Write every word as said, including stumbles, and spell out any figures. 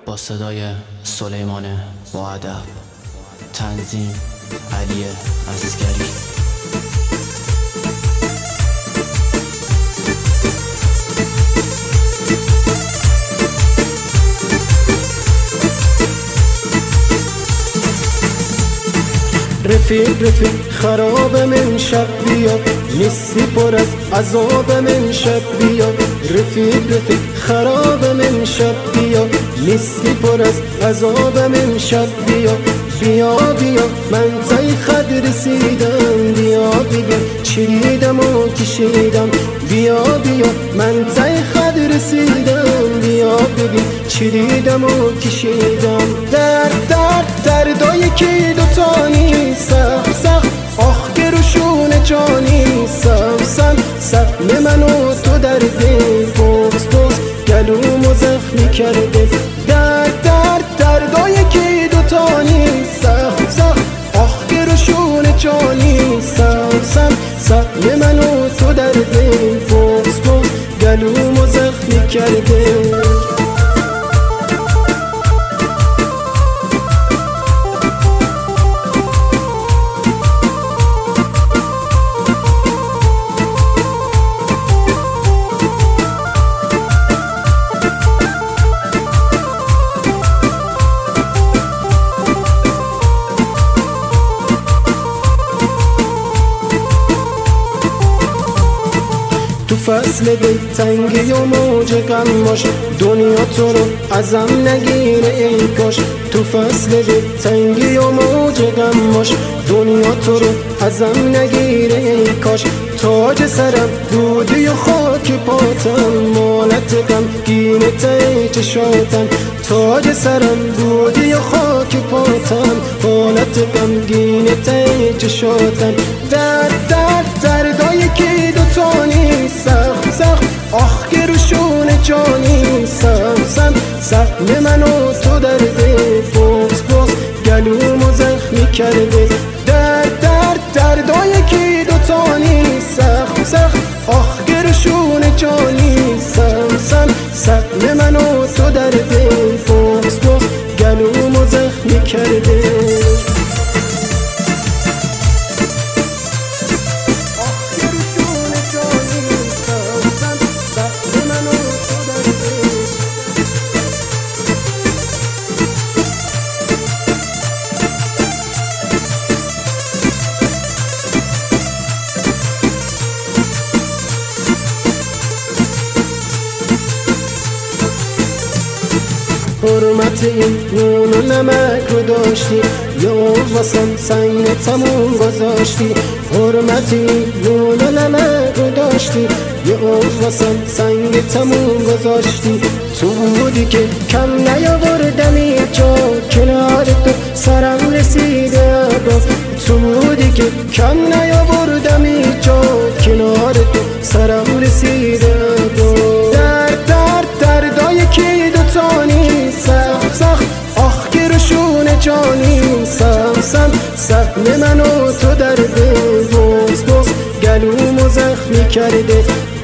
با صدای سلیمان با ادب، تنظیم علی عسکری. رفیق رفیق خراب من شب بیا، نیستی پر از عذاب من شب بیا. رفیق رفیق خراب من شب بیا، نیستی پر از عذاب من شب بیا. بیا بیا من تای خد رسیدم، بیا بیا چریدم و کشیدم. بیا بیا من تای خد رسیدم، بیا بیا چریدم و کشیدم. درد درد دردای که دوتانی، سخت سخت آخ که روشون جانی. سم سم سهم منو تو در دل بغز بغز گلومو زخمی کرده. درد درد دردای که دوتانی، سخت سخت آخ که روشون جانی. سم سم سهم منو تو در دل بغز بغز گلومو زخمی کرده. تو فصل دلتنگی و موج غم باش، دنیا تو رو ازم نگیره ای کاش. تو فصل دلتنگی و موج غم باش، دنیا تو رو ازم نگیره ای کاش. تاج سرم دودی و خاک پاتم، مالت غمگین ته چشاتم. تاج سرم دودی و خاک پاتم، مالت غمگین ته چشاتم. درد درد دردای که دوتانی، سخت سخت آخ که روشون جانی. سم سم سهم منو تو در دل بغز بغز گلومو زخمی کرده. درد درد دردای که دوتانی، سخت سخت آخ که روشون جانی. سم سم سهم منو تو در دل بغز بغز گلومو زخمی کرده. حرمت این نون و نمک رو داشتی، یا واسم سنگ تموم گذاشتی. حرمت این نون و نمک رو داشتی، یا واسم سنگ تموم گذاشتی. تو بودی که کم نیاوردمی جا، کنار تو سرم رسیده ابرو. تو بودی که کم نیاوردمی جا، کنار تو سرم رسیده ابرو. درد درد دردای که دوتانی، سخت سخت آخ که روشون جانی. سم سم سهم منو تو در دل بغز بغز گلومو زخمی کرده.